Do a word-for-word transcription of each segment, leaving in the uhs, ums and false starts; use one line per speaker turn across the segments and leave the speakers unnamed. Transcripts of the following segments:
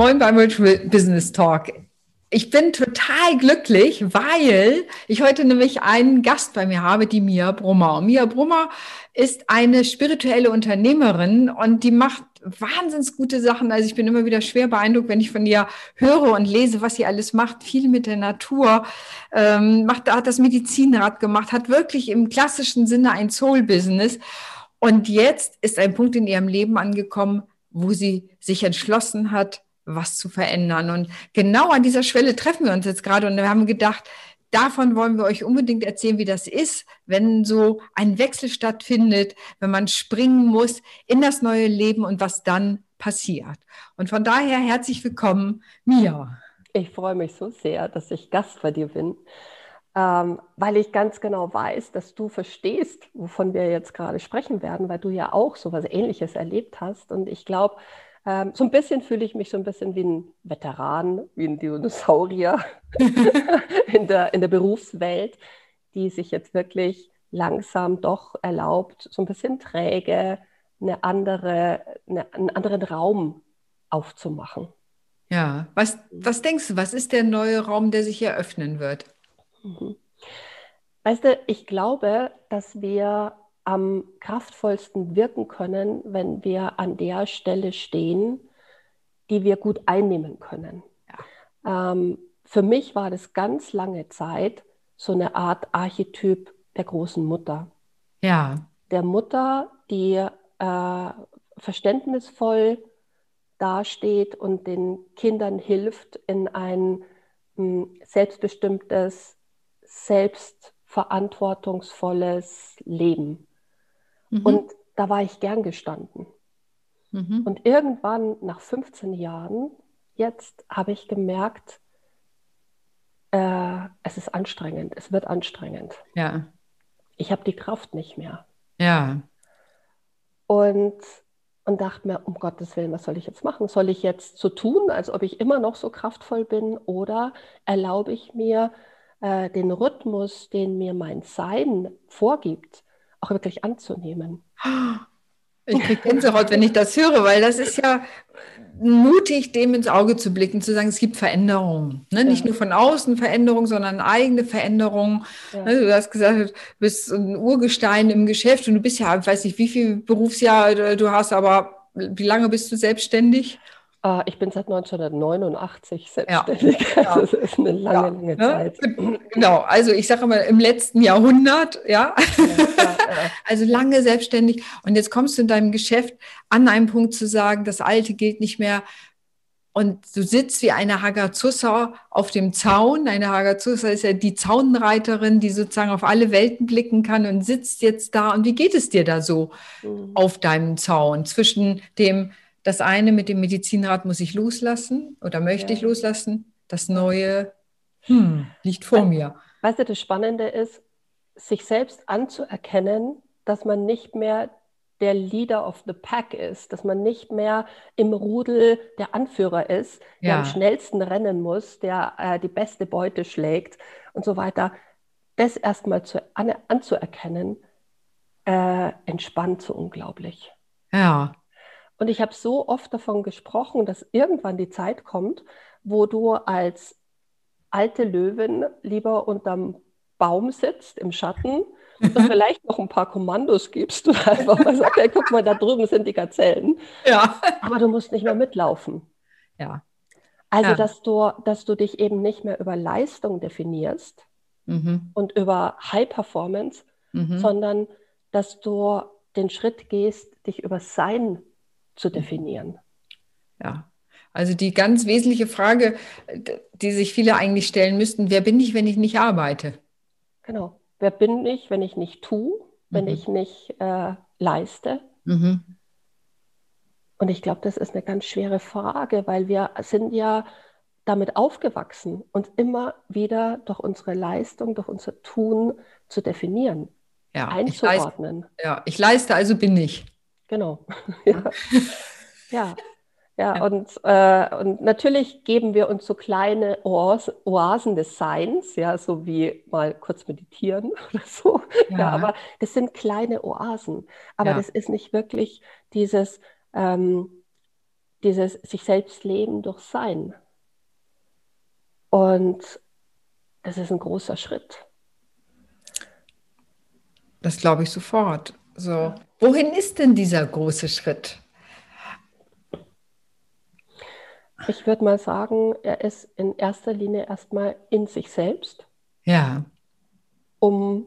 Moin beim Virtual Business Talk. Ich bin total glücklich, weil ich heute nämlich einen Gast bei mir habe, die Mia Brummer. Mia Brummer ist eine spirituelle Unternehmerin und die macht wahnsinnig gute Sachen. Also ich bin immer wieder schwer beeindruckt, wenn ich von ihr höre und lese, was sie alles macht. Viel mit der Natur, ähm, macht, hat das Medizinrad gemacht, hat wirklich im klassischen Sinne ein Soul-Business. Und jetzt ist ein Punkt in ihrem Leben angekommen, wo sie sich entschlossen hat, was zu verändern. Und genau an dieser Schwelle treffen wir uns jetzt gerade und wir haben gedacht, davon wollen wir euch unbedingt erzählen, wie das ist, wenn so ein Wechsel stattfindet, wenn man springen muss in das neue Leben und was dann passiert. Und von daher herzlich willkommen, Mia.
Ich freue mich so sehr, dass ich Gast bei dir bin, ähm, weil ich ganz genau weiß, dass du verstehst, wovon wir jetzt gerade sprechen werden, weil du ja auch so etwas Ähnliches erlebt hast. Und ich glaube, ähm, so ein bisschen fühle ich mich so ein bisschen wie ein Veteran, wie ein Dinosaurier in der, in der Berufswelt, die sich jetzt wirklich langsam doch erlaubt, so ein bisschen träge, eine andere, eine, einen anderen Raum aufzumachen.
Ja, was, was denkst du, was ist der neue Raum, der sich eröffnen wird?
Mhm. Weißt du, ich glaube, dass wir am kraftvollsten wirken können, wenn wir an der Stelle stehen, die wir gut einnehmen können. Ja. Ähm, für mich war das ganz lange Zeit so eine Art Archetyp der großen Mutter.
Ja.
Der Mutter, die äh, verständnisvoll dasteht und den Kindern hilft, in ein mh, selbstbestimmtes, selbstverantwortungsvolles Leben.
Mhm.
Und da war ich gern gestanden.
Mhm.
Und irgendwann nach fünfzehn Jahren, jetzt habe ich gemerkt, äh, es ist anstrengend, es wird anstrengend.
Ja.
Ich habe die Kraft nicht mehr.
Ja.
Und, und dachte mir, um Gottes Willen, was soll ich jetzt machen? Soll ich jetzt so tun, als ob ich immer noch so kraftvoll bin? Oder erlaube ich mir, äh, den Rhythmus, den mir mein Sein vorgibt, auch wirklich anzunehmen?
Ich kriege Gänsehaut, wenn ich das höre, weil das ist ja mutig, dem ins Auge zu blicken, zu sagen, es gibt Veränderungen. Ne? Nicht
Ja,
nur von außen Veränderungen, sondern eigene Veränderungen.
ja.
Ne? Du hast gesagt, du bist ein Urgestein im Geschäft und du bist ja, ich weiß nicht, wie viel Berufsjahr du hast, aber wie lange bist du selbstständig?
Äh, ich bin seit neunzehnhundertneunundachtzig
Ja,
selbstständig. Also
ja,
es ist eine lange,
ja.
lange
Ne?
Zeit.
Genau, also ich sage immer im letzten Jahrhundert, ja.
Ja, ja, ja.
Also lange selbstständig. Und jetzt kommst du in deinem Geschäft an einen Punkt zu sagen, das Alte gilt nicht mehr. Und du sitzt wie eine Hagazussa auf dem Zaun. Eine Hagazussa ist ja die Zaunreiterin, die sozusagen auf alle Welten blicken kann und sitzt jetzt da. Und wie geht es dir da so
Mhm.
auf deinem Zaun? Zwischen dem, das eine mit dem Medizinrad muss ich loslassen oder möchte ich
Ja,
loslassen? Das
ja.
Neue, hm, liegt vor mir.
Weißt du, das Spannende ist, sich selbst anzuerkennen, dass man nicht mehr der Leader of the Pack ist, dass man nicht mehr im Rudel der Anführer ist, der am
Ja,
schnellsten rennen muss, der äh, die beste Beute schlägt und so weiter. Das erstmal zu, an, anzuerkennen, äh, entspannt so unglaublich.
ja,
Und ich habe so oft davon gesprochen, dass irgendwann die Zeit kommt, wo du als alte Löwin lieber unterm Baum sitzt, im Schatten und vielleicht noch ein paar Kommandos gibst und einfach mal sagst, hey, guck mal, da drüben sind die Gazellen.
ja,
Aber du musst nicht mehr mitlaufen.
ja,
Also,
ja.
dass du, dass du dich eben nicht mehr über Leistung definierst
Mhm.
und über High Performance,
Mhm.
sondern dass du den Schritt gehst, dich über Sein zu
Mhm.
definieren.
Ja. Also die ganz wesentliche Frage, die sich viele eigentlich stellen müssten, wer bin ich, wenn ich nicht arbeite?
Genau. Wer bin ich, wenn ich nicht tue, wenn
Mhm.
ich nicht äh, leiste?
Mhm.
Und ich glaube, das ist eine ganz schwere Frage, weil wir sind ja damit aufgewachsen, uns immer wieder durch unsere Leistung, durch unser Tun zu definieren,
Ja, ich leiste,
einzuordnen.
ja, ich leiste, also bin ich.
Genau.
Ja.
Ja, ja. Ja,
Ja.
und, äh, und natürlich geben wir uns so kleine Oas Oasen des Seins, ja, so wie mal kurz meditieren oder so. Ja,
Ja.
aber das sind kleine Oasen. Aber
Ja.
das ist nicht wirklich dieses, ähm, dieses sich selbst leben durch Sein. Und das ist ein großer Schritt.
Das glaube ich sofort. So, wohin ist denn dieser große Schritt?
Ich würde mal sagen, er ist in erster Linie erstmal in sich selbst,
Ja,
um,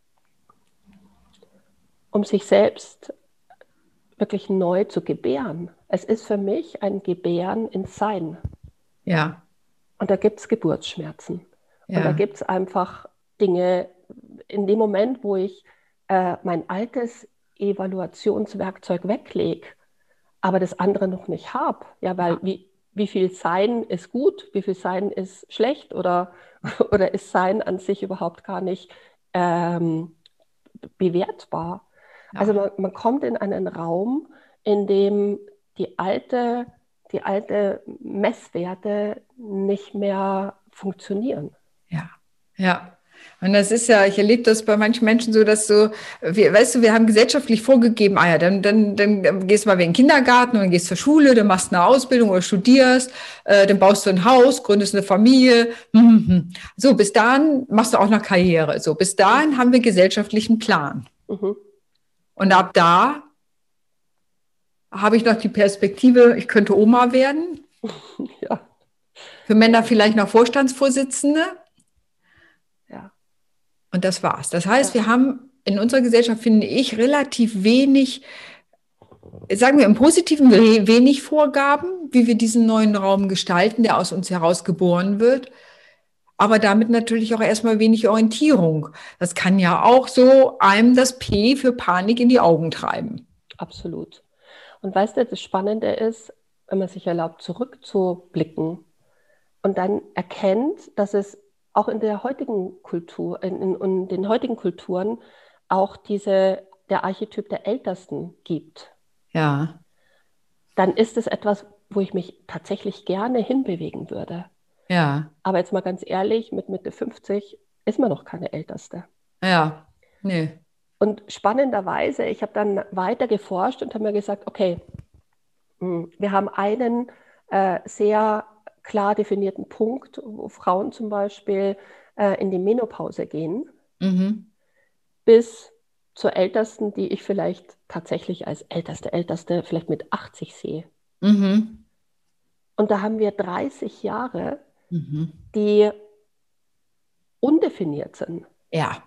um sich selbst wirklich neu zu gebären. Es ist für mich ein Gebären in Sein.
ja,
Und da gibt es Geburtsschmerzen. Und da
ja,
gibt es einfach Dinge, in dem Moment, wo ich äh, mein altes Evaluationswerkzeug weglege, aber das andere noch nicht habe. Ja, weil wie, wie viel Sein ist gut, wie viel Sein ist schlecht oder, oder ist Sein an sich überhaupt gar nicht ähm, bewertbar. Also
ja,
man, man kommt in einen Raum, in dem die alte, die alte Messwerte nicht mehr funktionieren.
ja, ja. Und das ist ja, ich erlebe das bei manchen Menschen so, dass so, wir, weißt du, wir haben gesellschaftlich vorgegeben, ah ja, dann, dann, dann gehst du mal in den Kindergarten und dann gehst zur Schule, dann machst du eine Ausbildung oder studierst, äh, dann baust du ein Haus, gründest eine Familie. Hm, hm, hm. So, bis dahin machst du auch noch Karriere. So, bis dahin haben wir gesellschaftlichen Plan.
Mhm.
Und ab da habe ich noch die Perspektive, ich könnte Oma werden.
Ja,
Für Männer vielleicht noch Vorstandsvorsitzende.
ja,
Und das war's. Das heißt,
ja,
wir haben in unserer Gesellschaft, finde ich, relativ wenig, sagen wir im Positiven, we- wenig Vorgaben, wie wir diesen neuen Raum gestalten, der aus uns heraus geboren wird. Aber damit natürlich auch erstmal wenig Orientierung. Das kann ja auch so einem das P für Panik in die Augen treiben.
absolut. Und weißt du, das Spannende ist, wenn man sich erlaubt, zurückzublicken und dann erkennt, dass es auch in der heutigen Kultur, in, in, in den heutigen Kulturen auch diese, der Archetyp der Ältesten gibt,
Ja,
dann ist es etwas, wo ich mich tatsächlich gerne hinbewegen würde.
ja,
Aber jetzt mal ganz ehrlich, mit Mitte fünfzig ist man noch keine Älteste.
ja, nee,
Und spannenderweise, ich habe dann weiter geforscht und habe mir gesagt, okay, wir haben einen äh, sehr klar definierten Punkt, wo Frauen zum Beispiel äh, in die Menopause gehen,
mhm,
bis zur Ältesten, die ich vielleicht tatsächlich als älteste, älteste vielleicht mit achtzig sehe.
mhm,
Und da haben wir dreißig Jahre,
mhm,
die undefiniert sind.
ja,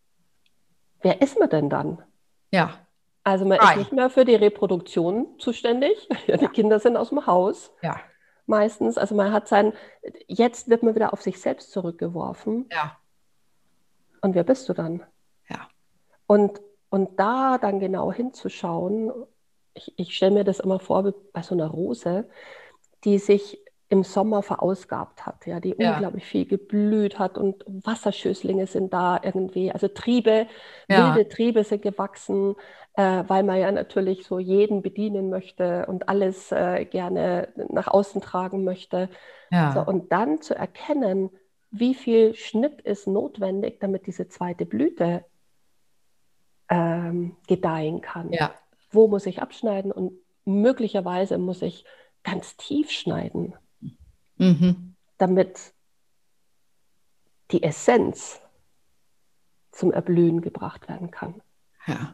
Wer ist man denn dann?
ja,
Also man ist
frei,
nicht mehr für die Reproduktion zuständig. Ja, die Kinder sind aus dem Haus
ja,
meistens. Also man hat sein, jetzt wird man wieder auf sich selbst zurückgeworfen.
ja,
Und wer bist du dann?
ja,
Und, und da dann genau hinzuschauen, ich, ich stelle mir das immer vor wie bei so einer Rose, die sich im Sommer verausgabt hat, ja, die
ja,
unglaublich viel geblüht hat und Wasserschößlinge sind da irgendwie, also Triebe,
ja,
wilde Triebe sind gewachsen, äh, weil man ja natürlich so jeden bedienen möchte und alles äh, gerne nach außen tragen möchte. So,
ja,
und dann zu erkennen, wie viel Schnitt ist notwendig, damit diese zweite Blüte ähm, gedeihen kann.
ja,
Wo muss ich abschneiden und möglicherweise muss ich ganz tief schneiden,
mhm,
damit die Essenz zum Erblühen gebracht werden kann.
ja,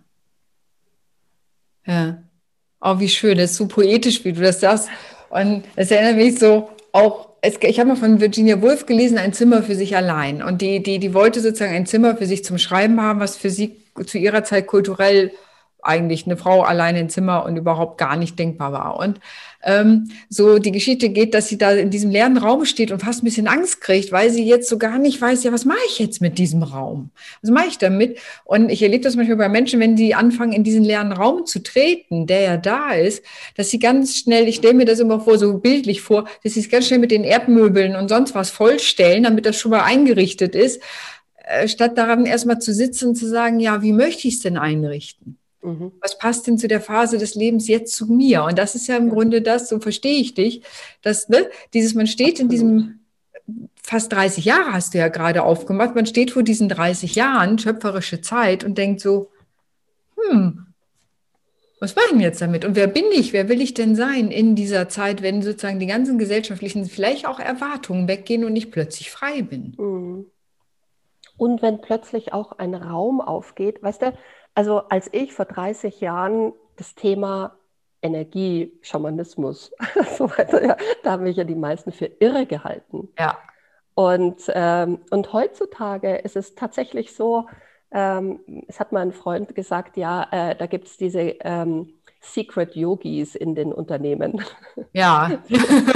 ja. Oh, wie schön, das ist so poetisch, wie du das sagst. Und es erinnert mich so auch, es, ich habe mal von Virginia Woolf gelesen, ein Zimmer für sich allein. Und die, die, die wollte sozusagen ein Zimmer für sich zum Schreiben haben, was für sie zu ihrer Zeit kulturell eigentlich eine Frau alleine im Zimmer und überhaupt gar nicht denkbar war. Und ähm, so die Geschichte geht, dass sie da in diesem leeren Raum steht und fast ein bisschen Angst kriegt, weil sie jetzt so gar nicht weiß, ja, was mache ich jetzt mit diesem Raum? Was mache ich damit? Und ich erlebe das manchmal bei Menschen, wenn die anfangen, in diesen leeren Raum zu treten, der ja da ist, dass sie ganz schnell, ich stelle mir das immer vor, so bildlich vor, dass sie es ganz schnell mit den Erdmöbeln und sonst was vollstellen, damit das schon mal eingerichtet ist, äh, statt daran erstmal zu sitzen und zu sagen, ja, wie möchte ich es denn einrichten?
Mhm.
Was passt denn zu der Phase des Lebens jetzt zu mir? Und das ist ja im
Ja,
Grunde das, so verstehe ich dich, dass ne, dieses, man steht in
absolut.
diesem, fast dreißig Jahre hast du ja gerade aufgemacht, man steht vor diesen dreißig Jahren, schöpferische Zeit und denkt so, hm, Was mache ich denn jetzt damit? Und wer bin ich? Wer will ich denn sein in dieser Zeit, wenn sozusagen die ganzen gesellschaftlichen, vielleicht auch Erwartungen weggehen und ich plötzlich frei bin?
Mhm. Und wenn plötzlich auch ein Raum aufgeht, weißt du, also als ich vor dreißig Jahren das Thema Energieschamanismus, so weiter, ja, da haben mich ja die meisten für irre gehalten.
Ja.
Und, ähm, und heutzutage ist es tatsächlich so, ähm, es hat mal ein Freund gesagt, ja, äh, da gibt es diese ähm, Secret Yogis in den Unternehmen.
Ja.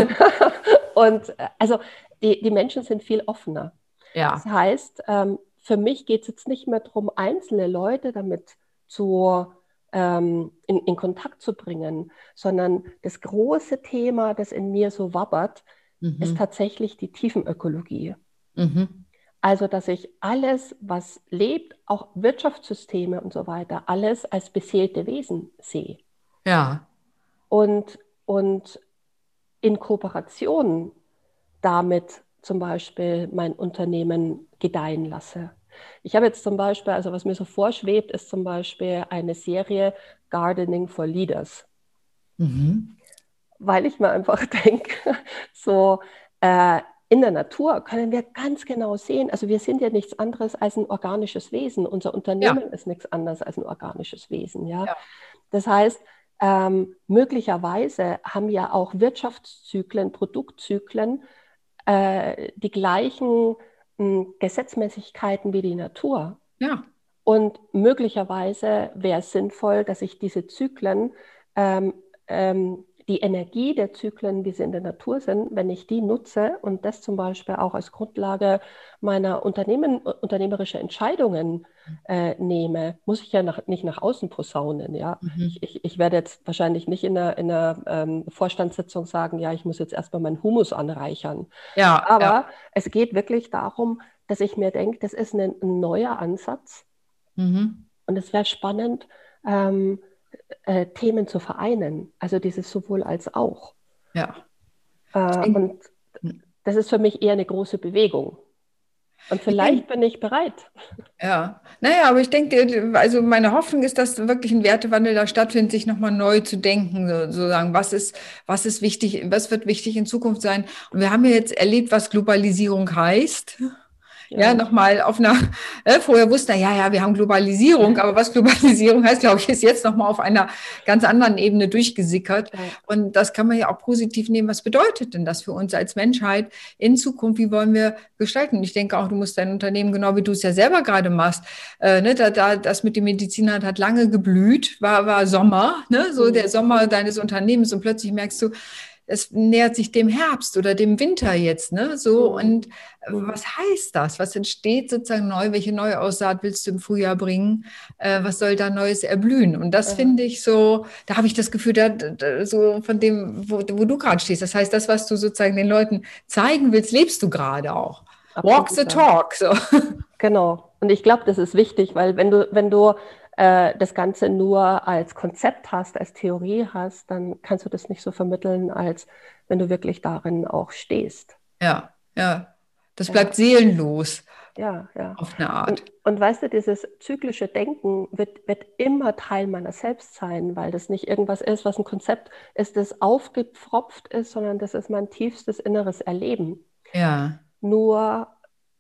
Und äh, also die, die Menschen sind viel offener. Das
Ja.
heißt, ähm, für mich geht es jetzt nicht mehr darum, einzelne Leute damit zu, ähm, in, in Kontakt zu bringen, sondern das große Thema, das in mir so wabbert, ist
Mhm.
tatsächlich die Tiefenökologie.
Mhm.
Also, dass ich alles, was lebt, auch Wirtschaftssysteme und so weiter, alles als beseelte Wesen sehe.
Ja.
Und, und in Kooperation damit zum Beispiel mein Unternehmen gedeihen lasse. Ich habe jetzt zum Beispiel, also was mir so vorschwebt, ist zum Beispiel eine Serie Gardening for Leaders,
Mhm.
weil ich mir einfach denke, so äh, in der Natur können wir ganz genau sehen, also wir sind ja nichts anderes als ein organisches Wesen. Unser
Ja.
Unternehmen ist nichts anderes als ein organisches Wesen. Ja?
Ja.
Das heißt, ähm, möglicherweise haben ja auch Wirtschaftszyklen, Produktzyklen äh, die gleichen mh, Gesetzmäßigkeiten wie die Natur.
Ja.
Und möglicherweise wäre es sinnvoll, dass ich diese Zyklen, ähm, ähm, die Energie der Zyklen, wie sie in der Natur sind, wenn ich die nutze und das zum Beispiel auch als Grundlage meiner Unternehmen, unternehmerischer Entscheidungen äh, nehme, muss ich ja nach, nicht nach außen posaunen. Ja?
Mhm.
Ich, ich, ich werde jetzt wahrscheinlich nicht in einer, in einer ähm, Vorstandssitzung sagen, ja, ich muss jetzt erstmal meinen Humus anreichern.
Ja. Ja.
Aber es geht wirklich darum, dass ich mir denke, das ist ein, ein neuer Ansatz,
Mhm.
und es wäre spannend, ähm, äh, Themen zu vereinen, also dieses sowohl als auch.
Ja. Ich
Äh,
denke,
und das ist für mich eher eine große Bewegung. Und
ich
vielleicht
denke,
bin ich bereit.
ja, naja, aber ich denke, also meine Hoffnung ist, dass wirklich ein Wertewandel da stattfindet, sich nochmal neu zu denken, so- sozusagen, was ist, was ist wichtig, was wird wichtig in Zukunft sein. Und wir haben ja jetzt erlebt, was Globalisierung heißt. Ja,
Ja,
nochmal auf einer, äh, vorher wusste er, ja, ja, wir haben Globalisierung, aber was Globalisierung heißt, glaube ich, ist jetzt nochmal auf einer ganz anderen Ebene durchgesickert.
ja,
Und das kann man ja auch positiv nehmen. Was bedeutet denn das für uns als Menschheit in Zukunft? Wie wollen wir gestalten? Und ich denke auch, du musst dein Unternehmen, genau wie du es ja selber gerade machst, äh, ne, da, da, das mit dem Medizin hat, hat lange geblüht, war, war Sommer, ne, so der
mhm.
Sommer deines Unternehmens und plötzlich merkst du, es nähert sich dem Herbst oder dem Winter jetzt, ne? So,
Mhm.
und
Mhm.
was heißt das? Was entsteht sozusagen neu? Welche neue Aussaat willst du im Frühjahr bringen? Äh, was soll da Neues erblühen? Und das
Ja,
finde ich so, da habe ich das Gefühl, da, da, so von dem, wo, wo du gerade stehst. Das heißt, das, was du sozusagen den Leuten zeigen willst, lebst du gerade auch. Walk
absolut,
the
ja.
talk. So.
Genau. Und ich glaube, das ist wichtig, weil wenn du, wenn du äh, das Ganze nur als Konzept hast, als Theorie hast, dann kannst du das nicht so vermitteln, als wenn du wirklich darin auch stehst.
Ja, ja. Das bleibt
Ja.
seelenlos
Ja, ja.
auf eine
Und,
Art.
und weißt du, dieses zyklische Denken wird, wird immer Teil meiner selbst sein, weil das nicht irgendwas ist, was ein Konzept ist, das aufgepfropft ist, sondern das ist mein tiefstes inneres Erleben.
Ja,
Nur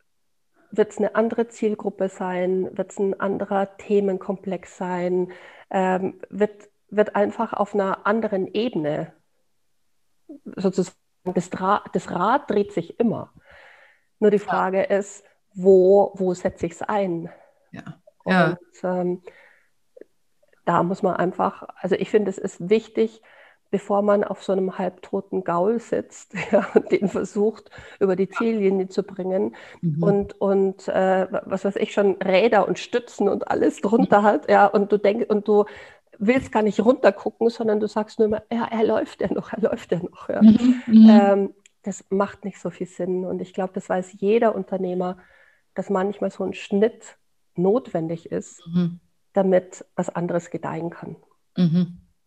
wird es eine andere Zielgruppe sein, wird es ein anderer Themenkomplex sein, ähm, wird, wird einfach auf einer anderen Ebene sozusagen, das, Dra das Rad dreht sich immer. Nur die Frage ist, wo, wo setze ich es ein?
ja,
Und
ja.
ähm, da muss man einfach, also ich finde, es ist wichtig, bevor man auf so einem halbtoten Gaul sitzt, ja, und den versucht, über die Ziellinie zu bringen
Mhm.
und, und äh, was weiß ich schon, Räder und Stützen und alles drunter hat, ja, und du denkst, und du willst gar nicht runtergucken, sondern du sagst nur immer, ja, er läuft ja noch, er läuft ja noch, ja.
Mhm. Mhm.
Ähm, das macht nicht so viel Sinn. Und ich glaube, das weiß jeder Unternehmer, dass manchmal so ein Schnitt notwendig ist,
Mhm.
damit was anderes gedeihen kann.
Mhm.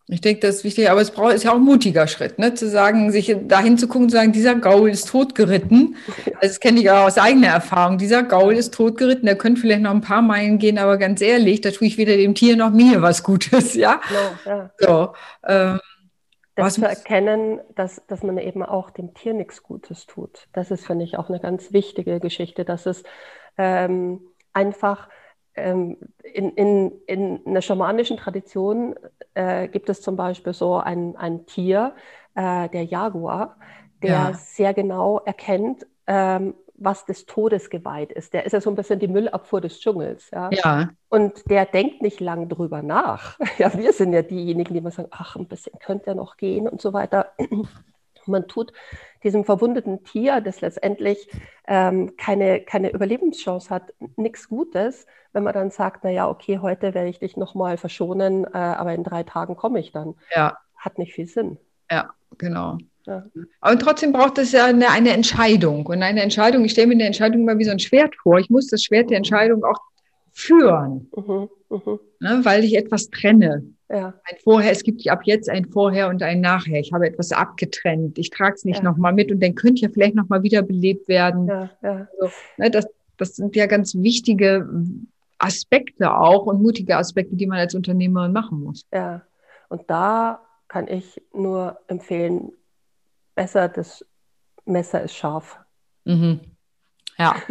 Ich denke, das ist wichtig, aber es braucht, ist ja auch ein mutiger Schritt, ne? Zu sagen, sich dahin zu gucken, zu sagen, dieser Gaul ist totgeritten. Also das kenne ich auch aus eigener Erfahrung. Dieser Gaul ist totgeritten, der könnte vielleicht noch ein paar Meilen gehen, aber ganz ehrlich, da tue ich weder dem Tier noch mir was Gutes, ja?
Genau, ja.
So, ähm,
Das
was
zu
muss,
erkennen, dass, dass man eben auch dem Tier nichts Gutes tut. Das ist, finde ich, auch eine ganz wichtige Geschichte, dass es ähm, einfach ähm, in, in, in einer schamanischen Tradition äh, gibt es zum Beispiel so ein, ein Tier, äh, der Jaguar, der
ja,
sehr genau erkennt, ähm, was des Todes geweiht ist. Der ist ja so ein bisschen die Müllabfuhr des Dschungels. Ja?
ja,
Und der denkt nicht lang drüber nach. Ja, wir sind ja diejenigen, die immer sagen, ach, ein bisschen könnte er noch gehen und so weiter. Man tut diesem verwundeten Tier, das letztendlich ähm, keine, keine Überlebenschance hat, nichts Gutes, wenn man dann sagt, naja, okay, heute werde ich dich nochmal verschonen, äh, aber in drei Tagen komme ich dann.
ja,
Hat nicht viel Sinn.
ja, genau.
Ja.
Aber trotzdem braucht es ja eine, eine Entscheidung. Und eine Entscheidung, ich stelle mir eine Entscheidung immer wie so ein Schwert vor. Ich muss das Schwert der Entscheidung auch führen,
Mhm, mhm.
ne, weil ich etwas trenne.
Ja,
Ein Vorher, es gibt ab jetzt ein Vorher und ein Nachher. Ich habe etwas abgetrennt. Ich trage es nicht
ja,
nochmal mit und dann könnte ja vielleicht nochmal wiederbelebt werden.
ja, ja,
Also, ne, das, das sind ja ganz wichtige Aspekte auch und mutige Aspekte, die man als Unternehmerin machen muss.
ja. Und da kann ich nur empfehlen, besser das Messer ist scharf.
Mhm. Ja.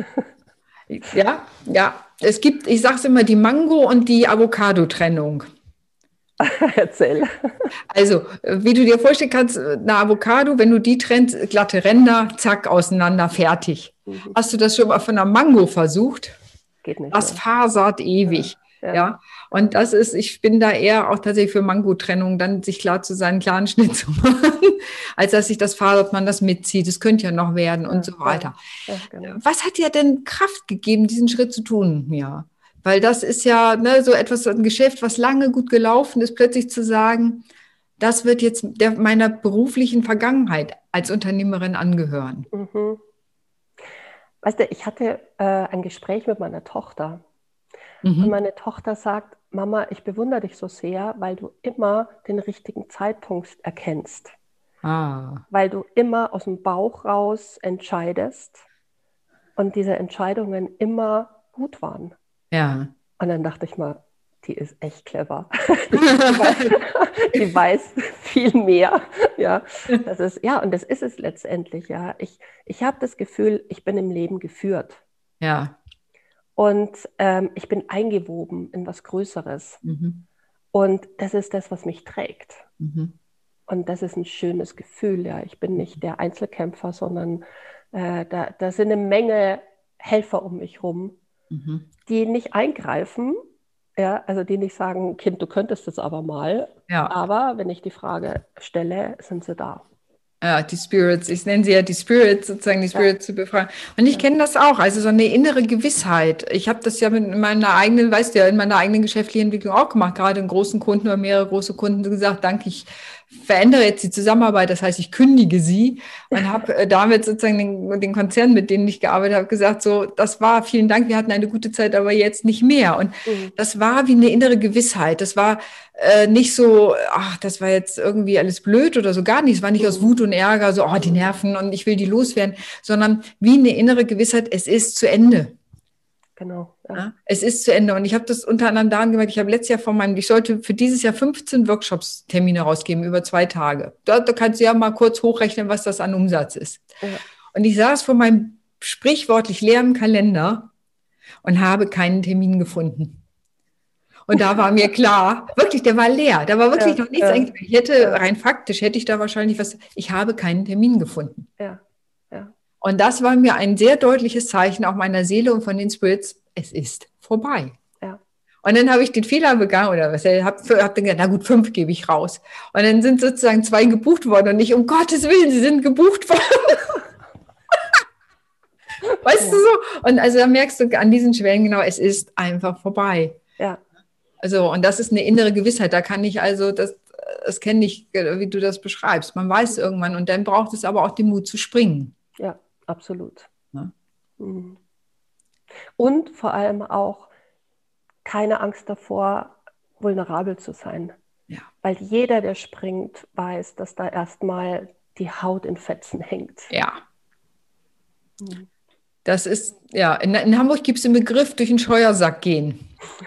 Ja, ja. Es gibt, ich sage es immer, die Mango- und die Avocado-Trennung.
Erzähl.
Also, äh, wie du dir vorstellen kannst, äh, eine Avocado, wenn du die trennst, glatte Ränder, zack, auseinander, fertig.
Mhm.
Hast du das schon mal von einer Mango versucht?
Geht nicht
Das
mehr.
fasert
Ja,
ewig.
ja,
Ja, und das ist, ich bin da eher auch tatsächlich für Mango-Trennung, dann sich klar zu sein, einen klaren Schnitt zu machen, als dass sich das fasert, man das mitzieht. Es könnte ja noch werden und
ja,
so
ja,
weiter.
ja, genau.
Was hat dir denn Kraft gegeben, diesen Schritt zu tun? Ja, weil das ist ja ne, so etwas, ein Geschäft, was lange gut gelaufen ist, plötzlich zu sagen, das wird jetzt der, meiner beruflichen Vergangenheit als Unternehmerin angehören.
Mhm. Weißt du, ich hatte äh, ein Gespräch mit meiner Tochter und
Mhm.
meine Tochter sagt, Mama, ich bewundere dich so sehr, weil du immer den richtigen Zeitpunkt erkennst,
Ah,
weil du immer aus dem Bauch raus entscheidest und diese Entscheidungen immer gut waren.
ja.
Und dann dachte ich mal, die ist echt clever. Die, die, weiß, die weiß viel mehr. Ja, das ist, ja, und das ist es letztendlich. Ja, ich, ich habe das Gefühl, ich bin im Leben geführt
Ja.
und ähm, ich bin eingewoben in was Größeres.
Mhm.
Und das ist das, was mich trägt.
Mhm.
Und das ist ein schönes Gefühl. Ja, ich bin nicht der Einzelkämpfer, sondern äh, da, da sind eine Menge Helfer um mich rum,
Mhm.
die nicht eingreifen, ja, also die nicht sagen, Kind, du könntest es aber mal,
Ja.
aber wenn ich die Frage stelle, sind sie da.
Ja, die Spirits, ich nenne sie ja die Spirits, sozusagen die
Ja,
Spirits zu befragen. Und ich
ja.
kenne das auch, also so eine innere Gewissheit. Ich habe das ja mit meiner eigenen, weißt du ja, in meiner eigenen geschäftlichen Entwicklung auch gemacht, gerade in großen Kunden oder mehrere große Kunden gesagt, danke, ich verändere jetzt die Zusammenarbeit, das heißt, ich kündige sie und habe äh, damit sozusagen den, den Konzernen, mit denen ich gearbeitet habe, gesagt, so, das war, vielen Dank, wir hatten eine gute Zeit, aber jetzt nicht mehr. Und
Mhm.
das war wie eine innere Gewissheit. Das war äh, nicht so, ach, das war jetzt irgendwie alles blöd oder so, gar nicht. Es war nicht aus
Mhm.
Wut und Ärger, so, oh, die Nerven und ich will die loswerden, sondern wie eine innere Gewissheit, es ist zu Ende.
Genau, ja.
Ja, es ist zu Ende. Und ich habe das unter anderem daran gemerkt, ich habe letztes Jahr von meinem, ich sollte für dieses Jahr fünfzehn Workshops-Termine rausgeben über zwei Tage. Da, da kannst du ja mal kurz hochrechnen, was das an Umsatz ist.
Ja.
Und ich saß vor meinem sprichwörtlich leeren Kalender und habe keinen Termin gefunden. Und da war mir klar, wirklich, der war leer. Da war wirklich
Ja,
noch nichts
ja,
eigentlich. Ich hätte,
ja,
rein faktisch, hätte ich da wahrscheinlich was, ich habe keinen Termin gefunden.
ja, ja,
Und das war mir ein sehr deutliches Zeichen auch meiner Seele und von den Spirits, es ist vorbei.
ja.
Und dann habe ich den Fehler begangen oder was, ich habe hab dann gedacht, na gut, fünf gebe ich raus. Und dann sind sozusagen zwei gebucht worden und nicht, um Gottes Willen, sie sind gebucht worden. Weißt du
Ja,
so? Und also da merkst du an diesen Schwellen genau, es ist einfach vorbei.
ja,
Also, und das ist eine innere Gewissheit. Da kann ich also, das, das kenne ich, wie du das beschreibst. Man weiß irgendwann und dann braucht es aber auch den Mut zu springen.
ja, absolut.
Ne?
Mhm. Und vor allem auch keine Angst davor, vulnerabel zu sein.
Ja.
Weil jeder, der springt, weiß, dass da erstmal die Haut in Fetzen hängt.
Ja.
Mhm.
Das ist, ja, in, in Hamburg gibt es den Begriff durch den Scheuersack gehen.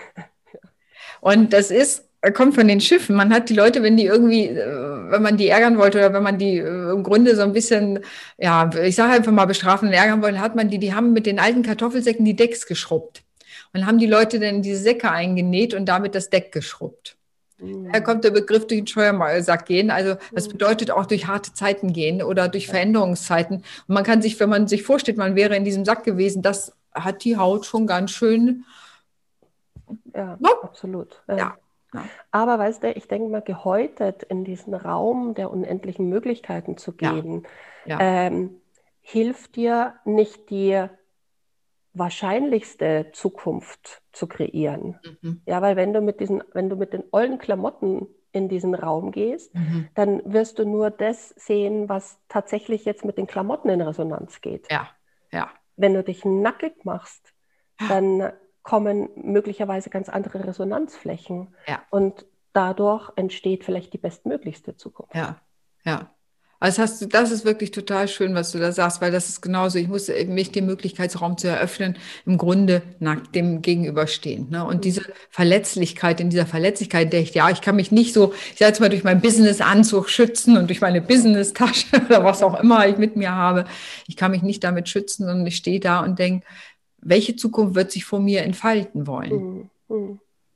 Und das ist, kommt von den Schiffen. Man hat die Leute, wenn die irgendwie, wenn man die ärgern wollte oder wenn man die im Grunde so ein bisschen, ja, ich sage einfach mal bestrafen und ärgern wollte, hat man die, die haben mit den alten Kartoffelsäcken die Decks geschrubbt. Und haben die Leute dann in diese Säcke eingenäht und damit das Deck geschrubbt. Da kommt der Begriff durch den Scheuersack gehen. Also das bedeutet auch durch harte Zeiten gehen oder durch Veränderungszeiten. Und man kann sich, wenn man sich vorstellt, man wäre in diesem Sack gewesen, das hat die Haut schon ganz schön.
Ja,
No?
absolut. Ja.
Ja. Ja.
Aber weißt du, ich denke mal, gehäutet in diesen Raum der unendlichen Möglichkeiten zu gehen,
Ja. Ja.
Ähm, hilft dir nicht die wahrscheinlichste Zukunft zu kreieren.
Mhm.
Ja, weil wenn du mit diesen, wenn du mit den ollen Klamotten in diesen Raum gehst,
Mhm.
dann wirst du nur das sehen, was tatsächlich jetzt mit den Klamotten in Resonanz geht.
Ja. Ja.
Wenn du dich nackig machst, dann kommen möglicherweise ganz andere Resonanzflächen.
Ja.
Und dadurch entsteht vielleicht die bestmöglichste Zukunft.
Ja. Ja. Also hast du, das ist wirklich total schön, was du da sagst, weil das ist genauso. Ich muss mich dem Möglichkeitsraum zu eröffnen, im Grunde nackt dem gegenüberstehen. Ne? Und diese Verletzlichkeit, in dieser Verletzlichkeit, der ich, ja, ich kann mich nicht so, ich sage jetzt mal, durch meinen Businessanzug schützen und durch meine Business-Tasche oder was auch immer ich mit mir habe. Ich kann mich nicht damit schützen und ich stehe da und denke, welche Zukunft wird sich vor mir entfalten wollen?
Mhm.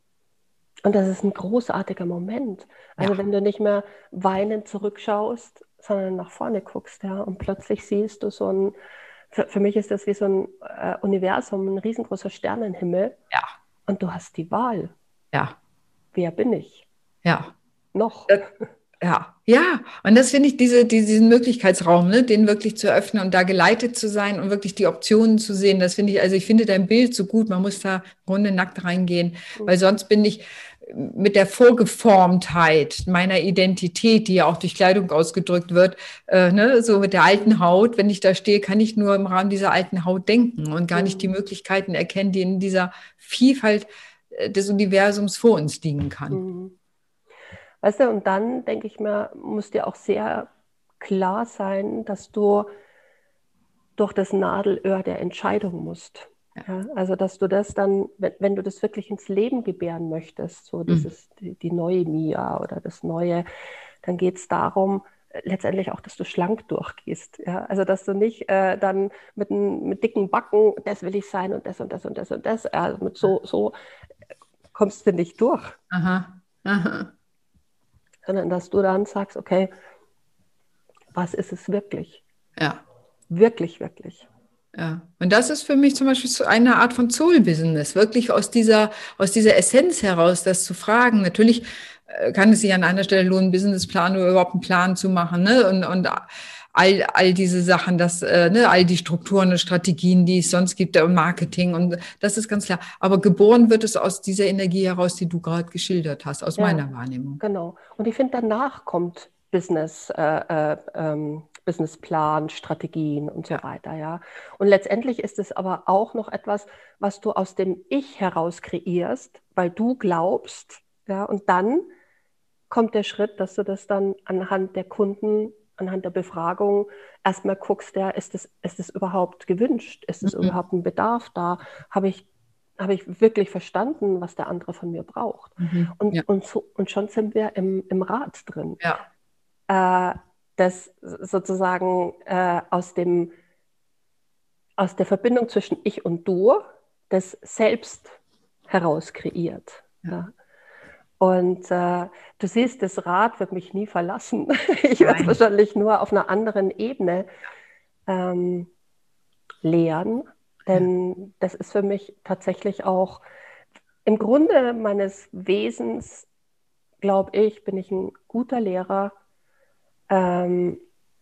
Und das ist ein großartiger Moment. Also
Ja.
wenn du nicht mehr weinend zurückschaust, sondern nach vorne guckst, ja, und plötzlich siehst du so ein, für, für mich ist das wie so ein äh, Universum, ein riesengroßer Sternenhimmel.
Ja.
Und du hast die Wahl.
Ja.
Wer bin ich?
Ja.
Noch.
Das, ja, ja, und das finde ich, diese, diesen Möglichkeitsraum, ne, den wirklich zu öffnen und da geleitet zu sein und wirklich die Optionen zu sehen, das finde ich, also ich finde dein Bild so gut, man muss da im Grunde nackt reingehen, weil sonst bin ich mit der Vorgeformtheit meiner Identität, die ja auch durch Kleidung ausgedrückt wird, äh, ne, so mit der alten Haut, wenn ich da stehe, kann ich nur im Rahmen dieser alten Haut denken und gar nicht die Möglichkeiten erkennen, die in dieser Vielfalt des Universums vor uns liegen kann.
Mhm. Weißt du, und dann denke ich mir, muss dir auch sehr klar sein, dass du durch das Nadelöhr der Entscheidung musst. Ja, also, dass du das dann, wenn, wenn du das wirklich ins Leben gebären möchtest, so dieses, die, die neue Mia oder das Neue, dann geht es darum, letztendlich auch, dass du schlank durchgehst. Ja? Also, dass du nicht äh, dann mit, mit dicken Backen, das will ich sein und das und das und das und das, also mit so, so kommst du nicht durch.
Aha, aha.
Sondern dass du dann sagst, okay, was ist es wirklich?
Ja.
Wirklich, wirklich.
Ja, und das ist für mich zum Beispiel so eine Art von Soul-Business, wirklich aus dieser, aus dieser Essenz heraus, das zu fragen. Natürlich äh, kann es sich an einer Stelle lohnen, einen Businessplan oder überhaupt einen Plan zu machen, ne? Und, und all, all diese Sachen, das, äh, ne? All die Strukturen und Strategien, die es sonst gibt, und Marketing, und das ist ganz klar. Aber geboren wird es aus dieser Energie heraus, die du gerade geschildert hast, aus
Ja,
meiner Wahrnehmung.
genau. Und ich finde, danach kommt Business, äh, äh, ähm, Businessplan, Strategien und so
Ja.
weiter, ja. Und letztendlich ist es aber auch noch etwas, was du aus dem Ich heraus kreierst, weil du glaubst, ja, und dann kommt der Schritt, dass du das dann anhand der Kunden, anhand der Befragung erstmal guckst, ja, ist es, ist es überhaupt gewünscht? Ist es
Mhm.
überhaupt ein Bedarf da? Habe ich, habe ich wirklich verstanden, was der andere von mir braucht?
Mhm.
Und,
Ja.
und, so, und schon sind wir im, im Rad drin.
Ja.
Äh, das sozusagen äh, aus dem, aus der Verbindung zwischen ich und du, das selbst heraus kreiert.
Ja.
Ja. Und äh, du siehst, das Rad wird mich nie verlassen. Ich werde es
Nein.
wahrscheinlich nur auf einer anderen Ebene ähm, lehren, denn das ist für mich tatsächlich auch im Grunde meines Wesens, glaube ich, bin ich ein guter Lehrer. Ähm,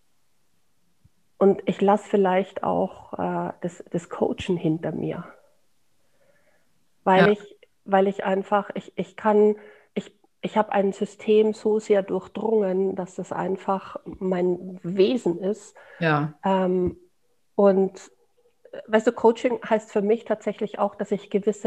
und ich lasse vielleicht auch äh, das, das Coachen hinter mir, weil
Ja.
ich, weil ich einfach, ich, ich kann, ich, ich habe ein System so sehr durchdrungen, dass das einfach mein Wesen ist.
Ja.
Ähm, und weißt du, Coaching heißt für mich tatsächlich auch, dass ich gewisse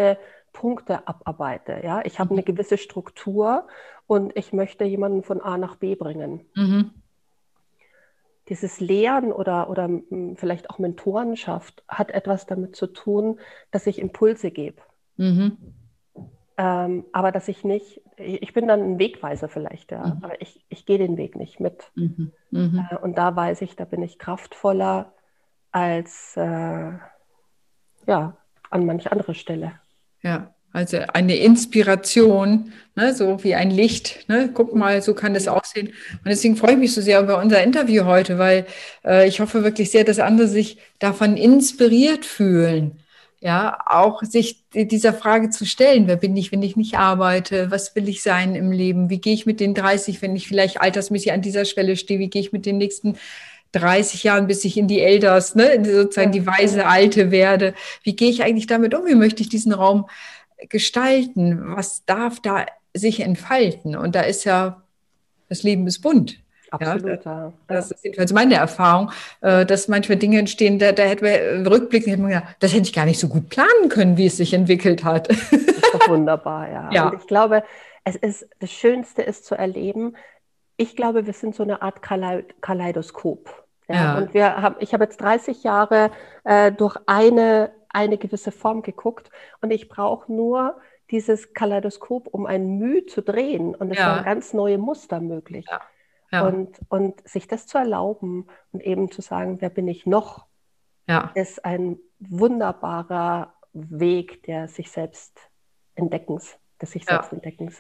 Punkte abarbeite. Ja? Ich habe eine gewisse Struktur und ich möchte jemanden von A nach B bringen.
Mhm.
Dieses Lehren oder, oder vielleicht auch Mentorenschaft hat etwas damit zu tun, dass ich Impulse gebe.
Mhm.
Ähm, aber dass ich nicht, ich bin dann ein Wegweiser vielleicht, ja,
Mhm.
aber ich, ich gehe den Weg nicht mit.
Mhm. Mhm.
Äh, und da weiß ich, da bin ich kraftvoller als äh, ja, an manch anderer Stelle.
Ja, also eine Inspiration, ne, so wie ein Licht. Ne? Guck mal, so kann das aussehen. Und deswegen freue ich mich so sehr über unser Interview heute, weil äh, ich hoffe wirklich sehr, dass andere sich davon inspiriert fühlen. Ja, auch sich dieser Frage zu stellen, wer bin ich, wenn ich nicht arbeite? Was will ich sein im Leben? Wie gehe ich mit den dreißig, wenn ich vielleicht altersmäßig an dieser Schwelle stehe? Wie gehe ich mit den nächsten dreißig Jahren, bis ich in die Elders, ne, sozusagen die weise Alte werde? Wie gehe ich eigentlich damit um? Wie möchte ich diesen Raum gestalten? Was darf da sich entfalten? Und da ist ja, das Leben ist bunt. Ja,
Absolut, ja.
das ist jedenfalls meine Erfahrung, dass manchmal Dinge entstehen, da, da hätte man rückblickend hätte man gedacht, das hätte ich gar nicht so gut planen können, wie es sich entwickelt hat.
Das ist doch wunderbar, ja.
Ja.
Und ich glaube, es ist, das Schönste ist zu erleben, ich glaube, wir sind so eine Art Kaleidoskop. Ja?
Ja.
Und wir haben, ich habe jetzt dreißig Jahre äh, durch eine, eine gewisse Form geguckt und ich brauche nur dieses Kaleidoskop, um ein Müh zu drehen und es
Ja.
werden ganz neue Muster möglich.
Ja. Ja.
Und, und sich das zu erlauben und eben zu sagen, wer bin ich noch,
ja.
ist ein wunderbarer Weg der sich selbst Entdeckens, des sich selbst
Ja.
Entdeckens.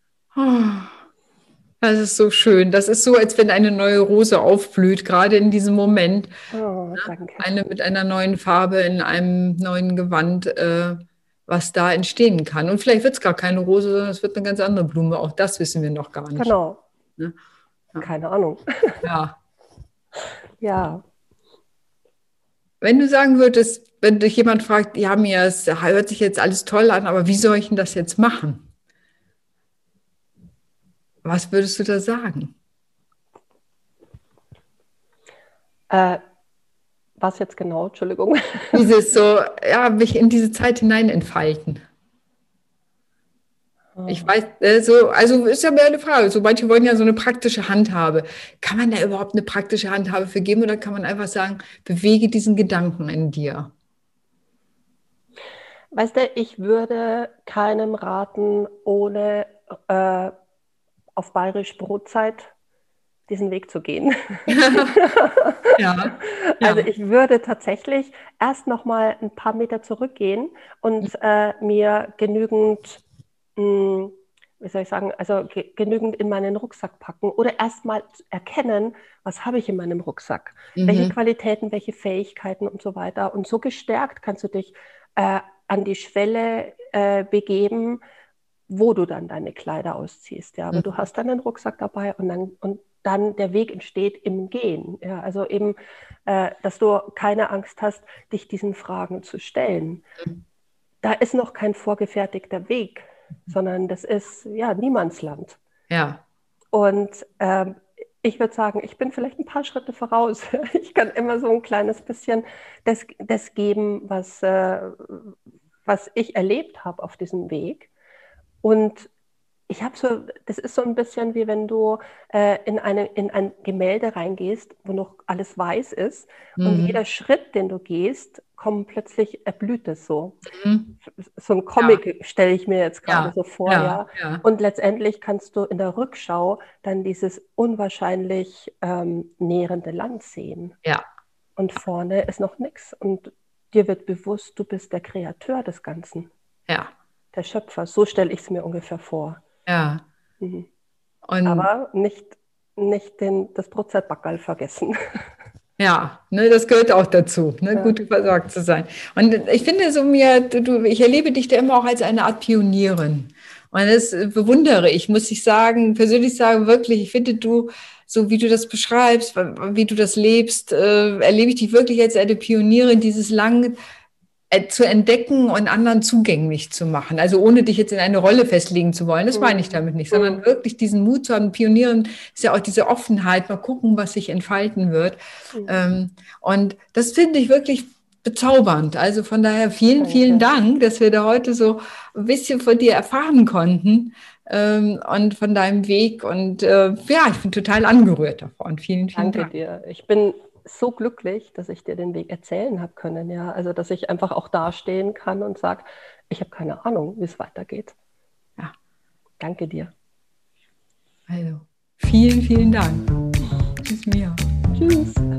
Das ist so schön. Das ist so, als wenn eine neue Rose aufblüht, gerade in diesem Moment.
Oh, danke.
Eine mit einer neuen Farbe in einem neuen Gewand, äh, was da entstehen kann. Und vielleicht wird es gar keine Rose, sondern es wird eine ganz andere Blume. Auch das wissen wir noch gar nicht.
Genau.
Ne? Ja.
Keine Ahnung.
Ja.
Ja.
Wenn du sagen würdest, wenn dich jemand fragt, ja, mir es hört sich jetzt alles toll an, aber wie soll ich denn das jetzt machen? Was würdest du da sagen?
Äh, was jetzt genau? Entschuldigung.
Dieses so, ja, mich in diese Zeit hinein entfalten. Ich weiß, äh, so, also ist ja mehr eine Frage. So manche wollen ja so eine praktische Handhabe. Kann man da überhaupt eine praktische Handhabe für geben oder kann man einfach sagen, bewege diesen Gedanken in dir?
Weißt du, ich würde keinem raten, ohne äh, auf bayerisch Brotzeit diesen Weg zu gehen.
Ja.
Also ich würde tatsächlich erst noch mal ein paar Meter zurückgehen und äh, mir genügend, mh, wie soll ich sagen, also ge genügend in meinen Rucksack packen oder erst mal erkennen, was habe ich in meinem Rucksack,
Mhm.
welche Qualitäten, welche Fähigkeiten und so weiter. Und so gestärkt kannst du dich äh, an die Schwelle äh, begeben, wo du dann deine Kleider ausziehst. Ja, aber
Mhm.
du hast dann einen Rucksack dabei und dann und dann der Weg entsteht im Gehen. Ja, also eben, äh, dass du keine Angst hast, dich diesen Fragen zu stellen.
Mhm.
Da ist noch kein vorgefertigter Weg, sondern das ist ja Niemandsland.
Ja.
Und ähm, ich würde sagen, ich bin vielleicht ein paar Schritte voraus. Ich kann immer so ein kleines bisschen das, das geben, was, äh, was ich erlebt habe auf diesem Weg. Und ich habe so, das ist so ein bisschen wie wenn du äh, in, eine, in ein Gemälde reingehst, wo noch alles weiß ist.
Mhm.
Und jeder Schritt, den du gehst, kommt plötzlich, erblüht es so.
Mhm.
So ein Comic ja. stelle ich mir jetzt gerade
Ja.
so vor.
Ja.
Ja.
Ja.
Und letztendlich kannst du in der Rückschau dann dieses unwahrscheinlich ähm, nährende Land sehen.
Ja.
Und vorne ist noch nichts. Und dir wird bewusst, du bist der Kreator des Ganzen.
Ja.
Der Schöpfer. So stelle ich es mir ungefähr vor.
Ja.
Mhm.
Und
aber nicht, nicht den, das Brotzeitbackerl vergessen.
ja, ne, das gehört auch dazu, ne,
Ja.
gut versorgt zu sein. Und ich finde so mir, du, ich erlebe dich da immer auch als eine Art Pionierin. Und das bewundere ich, muss ich sagen, persönlich sagen, wirklich, ich finde du, so wie du das beschreibst, wie du das lebst, äh, erlebe ich dich wirklich als eine Pionierin dieses langen zu entdecken und anderen zugänglich zu machen. Also ohne dich jetzt in eine Rolle festlegen zu wollen, das meine ich damit nicht, sondern
Mhm.
wirklich diesen Mut zu haben. Pionieren ist ja auch diese Offenheit, mal gucken, was sich entfalten wird.
Mhm.
Ähm, und das finde ich wirklich bezaubernd. Also von daher vielen,
Danke.
vielen Dank, dass wir da heute so ein bisschen von dir erfahren konnten ähm, und von deinem Weg. Und äh, ja, ich bin total angerührt davon. Vielen, vielen
Danke
Dank.
dir. Ich bin so glücklich, dass ich dir den Weg erzählen habe können. Ja, also dass ich einfach auch dastehen kann und sage, ich habe keine Ahnung, wie es weitergeht.
Ja.
Danke dir.
Also vielen, vielen Dank. Tschüss, Mia.
Tschüss.